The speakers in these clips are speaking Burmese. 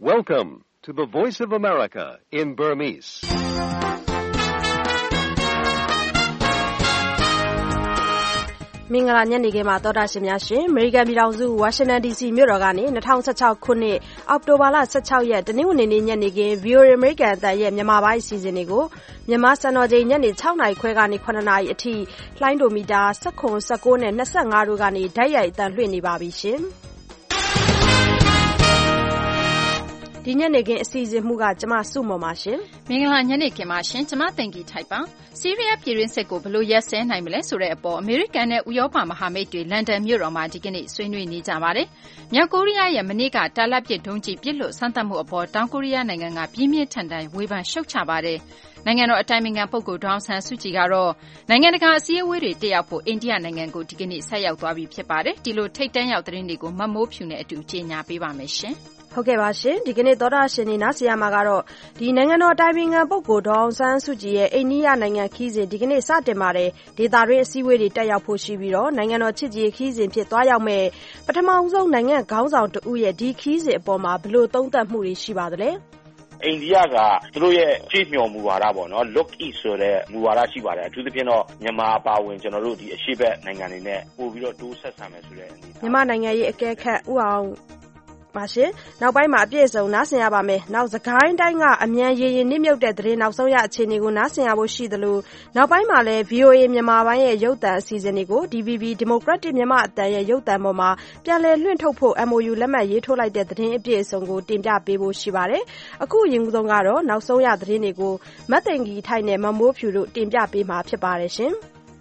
Welcome to the Voice of America in Burmese. ။မင်္ဂလာညနေခင်းပါသောတာရှင်များရှင်အမေရိကန်ပြည်ထောင်စုဝါရှင်တန် DC မြို့တော်ကနေ2016ခုနှစ်အောက်တိုဘာလ16ရက်တနင်္ဂနွေနေ့ညနေခင်း VOA American အသံရဲ့မြန်မာပိုင်းအစီအစဉ်တွေကိုမြန်မာစံတော်ချိန်ညနေ6နာရီခွဲကနေ9နာရီအထိလှိုင်းဒိုမီတာ19 19နဲ့25တို့ကနေဓာတ်ရိုက်အသံလွှင့်နေပါပြီရှင်။ဒီညနေခင်းအစီအစဉ်မှုကကျမစုမော်ပါရှင်မင်္ဂလာညနေခင်းပါရှင်ကျမတင်ကြီးထိုက်ပါဆီးရီးယားပြည်တွင်းစစ်ကိုဘယ်လိုရက်စဲနိုင်မလဲဆိုတဲ့အပေါ်အမေရိကန်နဲ့ဥရောပမဟာမိတ်တွေလန်ဒန်မြို့တော်မှာဒီကနေ့ဆွေးနွေးနေကြပါတယ်မြောက်ကိုရီးယားရဲ့မနေ့ကတာလတ်ပစ်ဒုံးကျည်ပစ်လွတ်စမ်းသပ်မှုအပေါ်တောင်ကိုရီးယားနိုင်ငံကပြင်းပြင်းထန်ထန်ဝေဖန်ရှုတ်ချပါတယ်နိုင်ငံတော်အတိုင်ပင်ခံပုဂ္ဂိုလ်ဒေါအောင်ဆန်းစုကြည်ကတော့နိုင်ငံတကာအစည်းအဝေးတွေတက်ရောက်ဖို့အိန္ဒိယနိုင်ငံကိုဒီကနေ့ဆက်ရောက်သွားပြီဖြစ်ပါတယ်ဒီလိုထိတ်တန့်ရောက်သတင်းတွေကိုမမိုးဖြူနဲ့အတူကြေညာပေးပါမယ်ရှင်ဟုတ်ကဲ့ပါရှင်ဒီကနေ့သောတာရှင်နေနားဆရာမှာကတော့ဒီနိုင်ငံတော်အတိုင်ပင်ခံပုဂ္ဂိုလ်ဒေါအောင်ဆန်းစုကြည်ရဲ့အိန္ဒိယနိုင်ငံခီးစဉ်ဒီကနေ့စတင်ပါတယ်ဒေသတွင်းအစည်းအဝေးတွေတက်ရောက်ဖို့ရှိပြီးတော့နိုင်ငံတော်ချစ်ကြည်ရေးခီးစဉ်ဖြစ်သွားရောက်မဲ့ပထမဆုံးနိုင်ငံခေါင်းဆောင်တဦးရဲ့ဒီခီးစဉ်အပေါ်မှာဘယ်လိုသုံးသပ်မှုတွေရှိပါသလဲအိန္ဒိယကသူတို့ရဲ့ကြည့်မျှော်မူဝါဒပေါ့နော် look east ဆိုတဲ့မူဝါဒရှိပါတယ်အထူးသဖြင့်တော့မြန်မာအပါအဝင်ကျွန်တော်တို့ဒီအရှေ့ဘက်နိုင်ငံတွေနဲ့ပို့ပြီးတော့တိုးဆက်ဆံမယ်ဆိုတဲ့အနေနဲ့မြန်မာနိုင်ငံရဲ့အကဲခတ်ဦးအောင်ပါရှင်နောက်ပိုင်းမှာအပြည့်အစုံနားဆင်ရပါမယ်နောက်စကိုင်းတိုင်းကအမြန်ရေရင်နစ်မြုပ်တဲ့သတင်းနောက်ဆုံးရအခြေအနေကိုနားဆင်ရဖို့ရှိသလိုနောက်ပိုင်းမှာလည်း VOA မြန်မာပိုင်းရဲ့ရုပ်သံအစီအစဉ်တွေကို DVB Democratic မြန်မာအသံရဲ့ရုပ်သံပေါ်မှာပြန်လည်လွှင့်ထုတ်ဖို့ MOU လက်မှတ်ရေးထိုးလိုက်တဲ့သတင်းအပြည့်အစုံကိုတင်ပြပေးဖို့ရှိပါတယ်အခုအရင်ဆုံးကတော့နောက်ဆုံးရသတင်းတွေကိုမတ်သိန်ကြီးထိုက်နဲ့မမိုးဖြူတို့တင်ပြပေးမှာဖြစ်ပါတယ်ရှင်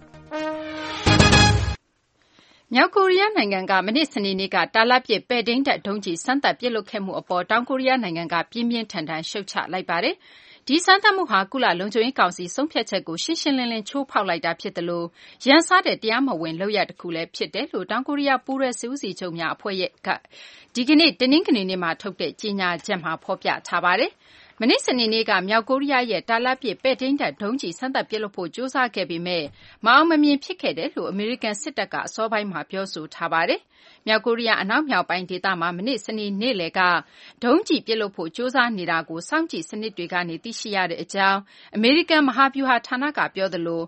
မြောက်ကိုရီးယားနိုင်ငံကမနေ့စနေနေ့ကတာလတ်ပစ်ပဲ့ထိန်းတပ်ဒုံးကျည်စမ်းသပ်ပစ်လွှတ်ခဲ့မှုအပေါ်တောင်ကိုရီးယားနိုင်ငံကပြင်းပြင်းထန်ထန်ရှုတ်ချလိုက်ပါတယ်။ဒီစမ်းသပ်မှုဟာကုလလုံခြုံရေးကောင်စီဆုံးဖြတ်ချက်ကိုရှင်းရှင်းလင်းလင်းချိုးဖောက်လိုက်တာဖြစ်တယ်လို့ရန်စားတဲ့တရားမဝင်လုပ်ရပ်တစ်ခုလည်းဖြစ်တယ်လို့တောင်ကိုရီးယားပူးရဲစစ်ဦးစီးချုပ်များအဖွဲ့ရဲ့ကဒီကနေ့တနင်္ဂနွေနေ့မှာထုတ်တဲ့ကြေညာချက်မှာဖော်ပြထားပါတယ်။မနေ့စနေနေ့ကမြောက်ကိုရီးယားရဲ့တာလတ်ပစ်ပဲ့ထိန်းတပ်ဒုံးကျည်စမ်းသပ်ပစ်လွှတ်ဖို့ကြိုးစားခဲ့ပေမဲ့မအောင်မမြင်ဖြစ်ခဲ့တယ်လို့အမေရိကန်စစ်တပ်ကအစောပိုင်းမှာပြောဆိုထားပါတယ်။မြောက်ကိုရီးယားအနောက်မြောက်ပိုင်းဒေသမှာမနေ့စနေနေ့လယ်ကဒုံးကျည်ပစ်လွှတ်ဖို့ကြိုးစားနေတာကိုစောင့်ကြည့်စနစ်တွေကနေသိရှိရတဲ့အကြောင်းအမေရိကန်မဟာဗျူဟာဌာနကပြောသလို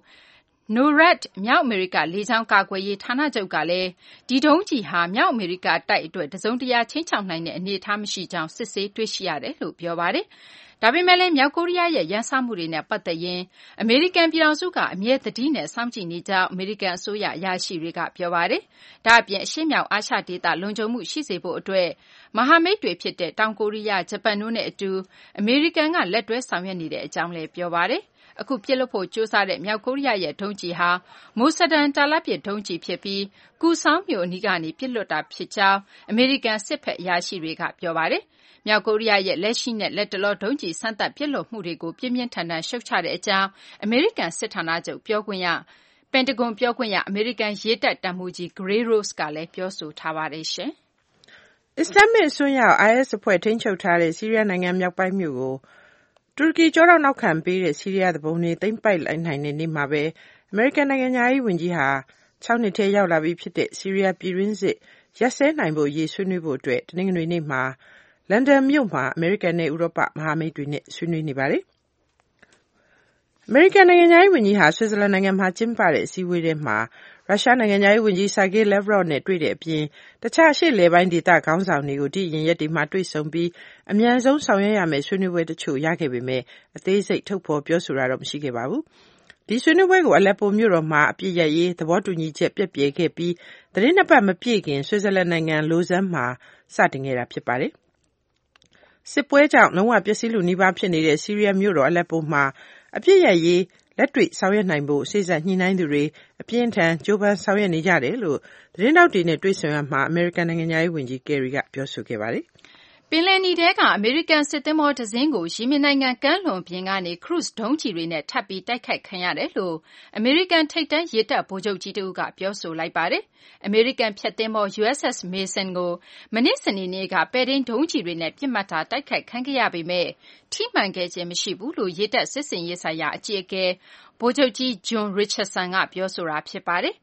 NORAD မြောက်အမေရိကလေကြောင်းကာကွယ်ရေးဌာနချုပ်ကလည်းဒီဒုံးကျည်ဟာမြောက်အမေရိကတိုက်အတွက်တစုံတရာချင်းချောက်နိုင်တဲ့အနေအထားမရှိကြောင်းစစ်ဆေးတွေ့ရှိရတယ်လို့ပြောပါတယ်။ဒါပေမဲ့လည်းမြောက်ကိုရီးယားရဲ့ရန်စမှုတွေနဲ့ပတ်သက်ရင်အမေရိကန်ပြည်ထောင်စုကအမြဲတတိနဲ့စောင့်ကြည့်နေကြောင်းအမေရိကန်အစိုးရအရာရှိတွေကပြောပါတယ်။ဒါ့အပြင်အရှေ့မြောက်အာရှဒေသလုံခြုံမှုရှိစေဖို့အတွက်မဟာမိတ်တွေဖြစ်တဲ့တောင်ကိုရီးယား၊ဂျပန်တို့နဲ့အတူအမေရိကန်ကလက်တွဲဆောင်ရွက်နေတဲ့အကြောင်းလည်းပြောပါတယ်။အခုပစ်လွှတ်ဖို့ကြိုးစားတဲ့မြောက်ကိုရီးယားရဲ့ဒုံးကျည်ဟာမိုဆဒန်တာလတ်ပစ်ဒုံးကျည်ဖြစ်ပြီးကူဆောင်းမြို့အနီးကနေပစ်လွှတ်တာဖြစ်ကြောင်းအမေရိကန်စစ်ဘက်အရာရှိတွေကပြောပါတယ်။မြောက်ကိုရီးယားရဲ့လက်ရှိနဲ့လက်တလောဒုံးကျည်စမ်းသပ်ပစ်လွှတ်မှုတွေကိုပြင်းပြင်းထန်ထန်ရှုတ်ချတဲ့အကြောင်းအမေရိကန်စစ်ဌာနချုပ်ပြောခွင့်ရပန်တဂွန်ပြောခွင့်ရအမေရိကန်ရေတပ်တပ်မှူးကြီး Gray Ross ကလည်းပြောဆိုထားပါတယ်ရှင်။အစ္စလာမစ်အစွန်းရောက် IS အဖွဲ့ထိန်းချုပ်ထားတဲ့ဆီးရီးယားနိုင်ငံမြောက်ပိုင်းမြို့ကိုတူရကီကြောတော့နောက်ခံပေးတဲ့ဆီးရီးယားသူပုန်တွေသိမ်းပိုက်လိုက်နိုင်တဲ့နေ့မှာပဲအမေရိကန်နိုင်ငံသားရေးဝန်ကြီးဟာ6နှစ်ထဲရောက်လာပြီဖြစ်တဲ့ဆီးရီးယားပြည်တွင်းစစ်ရက်စဲနိုင်ဖို့ရေးဆွေးနွေးဖို့အတွက်တနင်္ဂနွေနေ့မှာလန်ဒန်မြို့မှာအမေရိကန်နဲ့ဥရောပမဟာမိတ်တွေနဲ့ဆွေးနွေးနေပါတယ်။အမေရိကန်နိုင်ငံသားရေးဝန်ကြီးဟာဆွစ်ဇာလန်နိုင်ငံမှာကျင်းပတဲ့အစည်းအဝေးထဲမှာရုရှားနိုင်ငံသားရေးဝန်ကြီး Sergey Lavrov နဲ့တွေ့တဲ့အပြင်တခြားအရှေ့အလယ်ပိုင်းဒေသခေါင်းဆောင်တွေကိုဒီရင်ရက်တွေမှာတွေ့ဆုံပြီးအမြန်ဆုံးဆောင်ရွက်ရမယ့်ဆွေးနွေးပွဲတချို့ရခဲ့ပေမဲ့အသေးစိတ်ထုတ်ဖော်ပြောဆိုတာတော့မရှိခဲ့ပါဘူး။ဒီဆွေးနွေးပွဲကိုအလက်ပိုမြို့တော်မှာအပြည့်ရရေးသဘောတူညီချက်ပြည့်ပြည့်ခဲ့ပြီးသတင်းနှစ်ပတ်မပြည့်ခင်ဆွစ်ဇာလန်နိုင်ငံလိုဇန်းမှာစတင်ခဲ့တာဖြစ်ပါတယ်။စစ်ပွဲကြောင့်လုံးဝပျက်စီးလူနီးပါးဖြစ်နေတဲ့ဆီးရီးယားမြို့တော်အလက်ပိုမှာအပြည့်ရရေးလက်တွေ့ဆောင်ရွက်နိုင်ဖို့စေ့စပ်ညှိနှိုင်းသူတွေအပြင်းထန်ကြိုးပမ်းဆောင်ရွက်နေကြတယ်လို့သတင်းတောက်တွေနဲ့တွေ့ဆုံရမှာအမေရိကန်နိုင်ငံသားရေးဝန်ကြီးကယ်ရီကပြောဆိုခဲ့ပါတယ်။ပင်လယ်နီထဲကအမေရိကန်စစ်သင်္ဘောတစ်စင်းကိုယီမင်နိုင်ငံကမ်းလွန်ပြင်ကနေခရုဇ်ဒုံးကျည်တွေနဲ့ထပ်ပြီးတိုက်ခိုက်ခံရတယ်လို့အမေရိကန်ထိပ်တန်းရေတပ်ဗိုလ်ချုပ်ကြီးတဦးကပြောဆိုလိုက်ပါတယ်။အမေရိကန်ဖျက်သင်္ဘော USS Mason ကိုမနေ့စနေနေ့ကပဲ့ထိန်းဒုံးကျည်တွေနဲ့ပစ်မှတ်ထားတိုက်ခိုက်ခံခဲ့ရပေမဲ့ထိမှန်ခဲ့ခြင်းမရှိဘူးလို့ရေတပ်စစ်စင်ရေးဆိုင်ရာအကြီးအကဲဗိုလ်ချုပ်ကြီး John Richardson ကပြောဆိုတာဖြစ်ပါတယ်။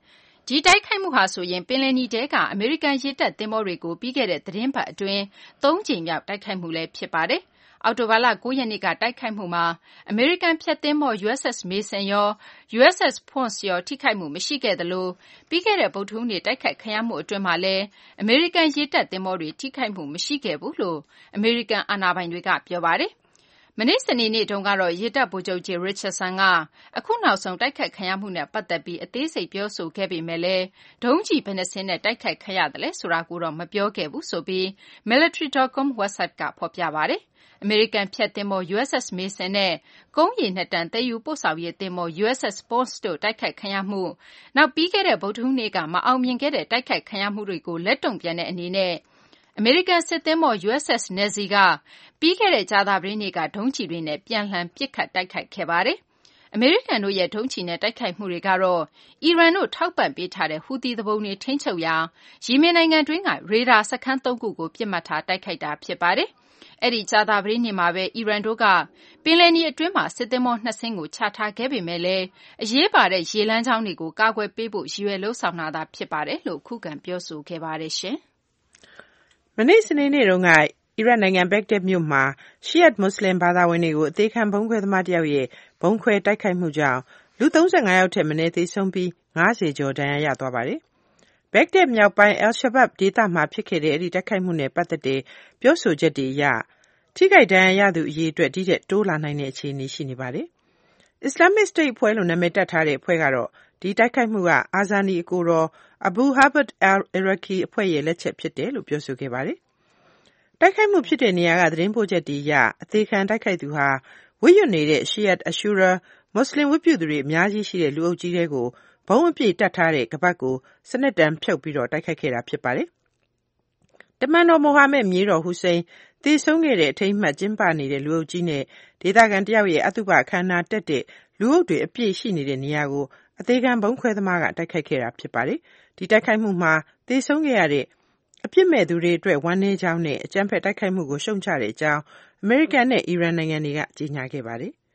ဒီတိုက်ခိုက်မှုဟာဆိုရင်ပင်လယ်နီထဲကအမေရိကန်ရေတပ်သင်္ဘောတွေကိုပြီးခဲ့တဲ့သတင်းပတ်အတွင်း3 ကြိမ်မြောက်တိုက်ခိုက်မှုလည်းဖြစ်ပါတယ်။အောက်တိုဘာလ9 ရက်နေ့ကတိုက်ခိုက်မှုမှာအမေရိကန်ဖျက်သင်္ဘော USS Mason ရော USS Ponce ရောထိခိုက်မှုမရှိခဲ့သလိုပြီးခဲ့တဲ့ဗုဒ္ဓဟူးနေ့တိုက်ခိုက်ခံရမှုအတွင်းမှာလည်းအမေရိကန်ရေတပ်သင်္ဘောတွေထိခိုက်မှုမရှိခဲ့ဘူးလို့အမေရိကန်အာဏာပိုင်တွေကပြောပါတယ်။မနေ့စနေနေ့တုန်းကတော့ရေတပ်ဗိုလ်ချုပ်ကြီး Richardson ကအခုနောက်ဆုံးတိုက်ခိုက်ခံရမှုနဲ့ပတ်သက်ပြီးအသေးစိတ်ပြောဆိုခဲ့ပေမဲ့လည်းဒုံးကျည်ဘယ်နှစင်းနဲ့တိုက်ခိုက်ခံရတယ်လဲဆိုတာကိုတော့မပြောခဲ့ဘူးဆိုပြီး military.com website ကဖော်ပြပါတယ်။အမေရိကန်ဖျက်သင်္ဘော USS Mason နဲ့ကုန်းရေ2 တန်သယ်ယူပို့ဆောင်ရေးသင်္ဘော USS Ponce တို့တိုက်ခိုက်ခံရမှုနောက်ပြီးခဲ့တဲ့ဗုဒ္ဓဟူးနေ့ကမအောင်မြင်ခဲ့တဲ့တိုက်ခိုက်ခံရမှုတွေကိုလက်တုံ့ပြန်တဲ့အနေနဲ့အမေရိကန်စစ်သင်္ဘော USS Nazy ကပြီးခဲ့တဲ့ကြာသပတေးနေ့ကဒုံးကျည်တွေနဲ့ပြန်လှန်ပစ်ခတ်တိုက်ခိုက်ခဲ့ပါတယ်။အမေရိကန်တို့ရဲ့ဒုံးကျည်နဲ့တိုက်ခိုက်မှုတွေကတော့အီရန်တို့ထောက်ပံ့ပေးထားတဲ့ဟူသီသူပုန်တွေထိန်းချုပ်ရာယီမင်နိုင်ငံတွင်းကရေဒါစခန်း3 ခုကိုပစ်မှတ်ထားတိုက်ခိုက်တာဖြစ်ပါတယ်။အဲ့ဒီကြာသပတေးနေ့မှာပဲအီရန်တို့ကပင်လယ်နီအတွင်းမှာစစ်သင်္ဘော2 စင်းကိုချထားခဲ့ပေမဲ့လည်းအရေးပါတဲ့ရေလမ်းကြောင်းတွေကိုကာကွယ်ပေးဖို့ရည်ရွယ်လှုံ့ဆော်တာဖြစ်ပါတယ်လို့ခုခံပြောဆိုခဲ့ပါတယ်ရှင်။မနေ့စနေနေ့တုန်းကအီရတ်နိုင်ငံဘက်ဂဒက်မြို့မှာရှီယတ်မွတ်စလင်ဘာသာဝင်တွေကိုအသေးခံဘုံခွဲသမားတယောက်ရဲ့ဘုံခွဲတိုက်ခိုက်မှုကြောင့်လူ35ယောက်ထက်မနည်းသေဆုံးပြီး90ကျော်ဒဏ်ရာရသွားပါတယ်။ဘက်ဂဒက်မြောက်ပိုင်းအယ်ရှာဘတ်ဒေသမှာဖြစ်ခဲ့တဲ့အဲဒီတိုက်ခိုက်မှုနဲ့ပတ်သက်တဲ့ပြောဆိုချက်တွေအရထိခိုက်ဒဏ်ရာရသူအရေအတွက်ဒီတဲ့တိုးလာနိုင်တဲ့အခြေအနေရှိနေပါတယ်။ Islamic State အဖွဲ့လို့နာမည်တပ်ထားတဲ့အဖွဲ့ကတော့ဒီတိုက်ခိုက်မှုကအာဇာနည်အကိုတော် Abu Habib al-Iraqi အဖွဲ့ရဲ့လက်ချက်ဖြစ်တယ်လို့ပြောဆိုခဲ့ပါတယ်။တိုက်ခိုက်မှုဖြစ်တဲ့နေရာကသတင်းပို့ချက်တွေအရအသေးခံတိုက်ခိုက်သူဟာဝတ်ရွတ်နေတဲ့ Shiite Ashura မွတ်စလင်ဝတ်ပြုသူတွေအများကြီးရှိတဲ့လူအုပ်ကြီးတွေကိုဘုံအပြည့်တတ်ထားတဲ့ကပတ်ကိုစနက်တံဖြုတ်ပြီးတော့တိုက်ခိုက်ခဲ့တာဖြစ်ပါတယ်။တမန်တော်မိုဟာမက်မြေတော်ဟူစိန်သေဆုံးခဲ့တဲ့အထိမ်းအမှတ်ကျင်းပနေတဲ့လူအုပ်ကြီးနဲ့ဒေသခံတယောက်ရဲ့အသုဘအခမ်းအနားတက်တဲ့လူအုပ်တွေအပြည့်ရှိနေတဲ့နေရာကိုအသေးခံဘုံခွဲသမားကတိုက်ခိုက်ခဲ့တာဖြစ်ပါတယ်။ဒီတိုက်ခိုက်မှုမှာသေဆုံးခဲ့ရတဲ့အပြစ်မဲ့သူတွေအတွက်ဝမ်းနည်းကြောင်းနဲ့အကြမ်းဖက်တိုက်ခိုက်မှုကိုရှုံချတဲ့အကြောင်းအမေရိကန်နဲ့အီရန်နိုင်ငံတွေကကြေညာခဲ့ပါတယ်။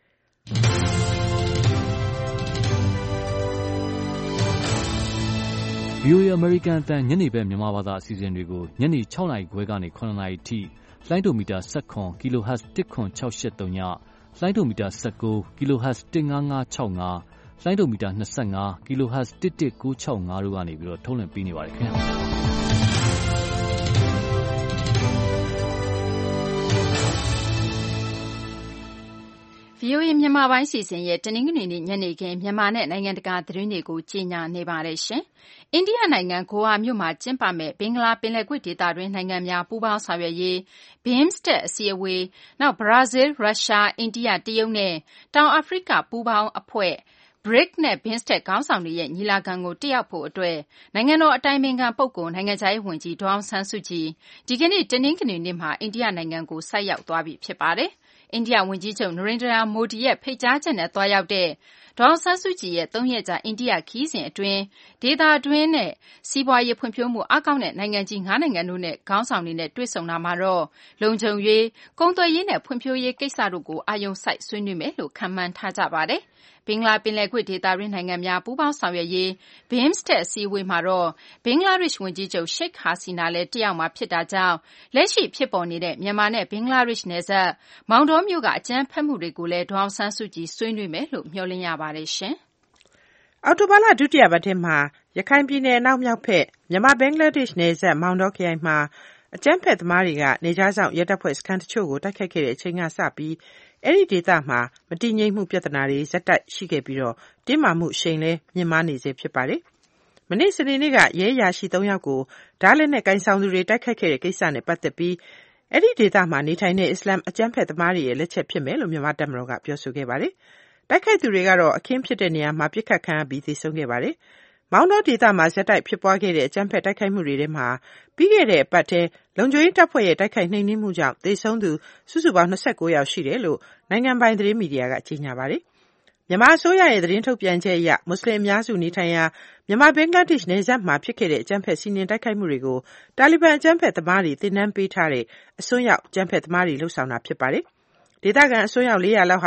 VOA အမေရိကန်အသံညနေဘက်မြန်မာဘာသာအစီအစဉ်တွေကိုညနေ6 နာရီခွဲကနေ9 နာရီထိလိုင်းဒိုမီတာ17 kHz 10683ညလိုင်းဒိုမီတာ19 kHz 15565လိုင်းဒိုမီတာ25 kHz 11965တို့ကနေပြီးတော့ထုတ်လွှင့်ပေးနေပါတယ်ခင်ဗျာ VOA မြန်မာပိုင်းစီစဉ်ရဲ့တနင်္ဂနွေနေ့ညနေခင်းမြန်မာနဲ့နိုင်ငံတကာသတင်းတွေကိုကြီးညာနေပါတယ်ရှင်။အိန္ဒိယနိုင်ငံဂိုအာမြို့မှာကျင်းပမဲ့ဘင်္ဂလားပင်လယ်ကွေ့ဒေသတွင်းနိုင်ငံများပူးပေါင်းဆောင်ရွက်ရေး BIMSTEC အစည်းအဝေးနောက်ဘရာဇီးရုရှားအိန္ဒိယတရုတ်နဲ့တောင်အာဖရိကပူးပေါင်းအဖွဲ့BRICS နဲ့ BIMSTEC ခေါင်းဆောင်တွေရဲ့ညီလာခံကိုတက်ရောက်ဖို့အတွက်နိုင်ငံတော်အတိုင်ပင်ခံပုဂ္ဂိုလ်နိုင်ငံခြားရေးဝန်ကြီးဒေါ်အောင်ဆန်းစုကြည်ဒီကနေ့တနင်္ဂနွေနေ့မှာအိန္ဒိယနိုင်ငံကိုဆိုက်ရောက်သွားပြီဖြစ်ပါတယ်။အိန္ဒိယဝန်ကြီးချုပ်နရိန္ဒရာမိုဒီရဲ့ဖိတ်ကြားချက်နဲ့သွားရောက်တဲ့ဒေါ်အောင်ဆန်းစုကြည်ရဲ့3 ရက်ကြာအိန္ဒိယခရီးစဉ်အတွင်းဒေသတွင်းနဲ့စီးပွားရေးဖွံ့ဖြိုးမှုအားကောင်းတဲ့နိုင်ငံကြီး9 နိုင်ငံတို့နဲ့ခေါင်းဆောင်တွေနဲ့တွေ့ဆုံတာမှာတော့လုံခြုံရေးကုန်သွယ်ရေးနဲ့ဖွံ့ဖြိုးရေးကိစ္စတို့ကိုအာရုံစိုက်ဆွေးနွေးမယ်လို့ခန့်မှန်းထားကြပါတယ်။ဘင်္ဂလားပင်လယ်ကွေ့ဒေသတွင်းနိုင်ငံများပူးပေါင်းဆောင်ရွက်ရေး BIMSTEC အစည်းအဝေးမှာတော့ဘင်္ဂလားဒေ့ရှ်ဝန်ကြီးချုပ်ရှိတ်ဟာစီနာလည်းတက်ရောက်မှာဖြစ်တာကြောင့်လက်ရှိဖြစ်ပေါ်နေတဲ့မြန်မာနဲ့ဘင်္ဂလားဒေ့ရှ်နယ်စပ်မောင်တောမြို့ကအကြမ်းဖက်မှုတွေကိုလည်းဒေါ်အောင်ဆန်းစုကြည်ဆွေးနွေးမယ်လို့မျှော်လင့်ရပါတယ်ရှင်။အောက်တိုဘာလဒုတိယပတ်ထဲမှာရခိုင်ပြည်နယ်အနောက်မြောက်ဘက်မြန်မာဘင်္ဂလားဒေ့ရှ်နယ်စပ်မောင်တောခရိုင်မှာအကြမ်းဖက်သမားတွေကနေကြားဆောင်ရဲတပ်ဖွဲ့စခန်းတချို့ကိုတိုက်ခိုက်ခဲ့တဲ့အချိန်ကစပြီးအဲ့ဒီဒေသမှာမတည်ငြိမ်မှုပြဿနာတွေဇက်တိုက်ရှိခဲ့ပြီးတော့တင်းမာမှုရှိန်လဲမြင့်မားနေစေဖြစ်ပါတယ်။မနေ့စနေနေ့ကရဲအရာရှိ3 ယောက်ကိုဓာတ်လက်နဲ့ကင်ဆောင်သူတွေတိုက်ခိုက်ခဲ့တဲ့ကိစ္စနဲ့ပတ်သက်ပြီးအဲ့ဒီဒေသမှာနေထိုင်တဲ့အစ္စလမ်အကြမ်းဖက်သမားတွေရဲ့လက်ချက်ဖြစ်မယ်လို့မြန်မာတပ်မတော်ကပြောဆိုခဲ့ပါတယ်။တိုက်ခိုက်သူတွေကတော့အခင်းဖြစ်တဲ့နေရာမှာပြစ်ခတ်ခံရပြီးသေဆုံးခဲ့ပါတယ်။မောင်တောဒေသမှာဇက်တိုက်ဖြစ်ပွားခဲ့တဲ့အကြမ်းဖက်တိုက်ခိုက်မှုတွေထဲမှာပြီးခဲ့တဲ့အပတ်ထဲလုံခြုံရေးတပ်ဖွဲ့ရဲ့တိုက်ခိုက်နှိမ်နင်းမှုကြောင့်သေဆုံးသူစုစုပေါင်း29ယောက်ရှိတယ်လို့နိုင်ငံပိုင်သတင်းမီဒီယာကကြေညာပါတယ်။မြန်မာအစိုးရရဲ့သတင်းထုတ်ပြန်ချက်အရမွတ်စလင်အများစုနေထိုင်ရာမြန်မာဘင်္ဂလားဒေ့ရှ်နယ်စပ်မှာဖြစ်ခဲ့တဲ့အကြမ်းဖက်စီးနင်းတိုက်ခိုက်မှုတွေကိုတာလီဘန်အကြမ်းဖက်သမားတွေတင်နန်းပေးထားတဲ့အစွန်းရောက်အကြမ်းဖက်သမားတွေလှုပ်ဆောင်တာဖြစ်ပါတယ်။ဒေသခံအစွန်းရောက်400လောက်ဟာ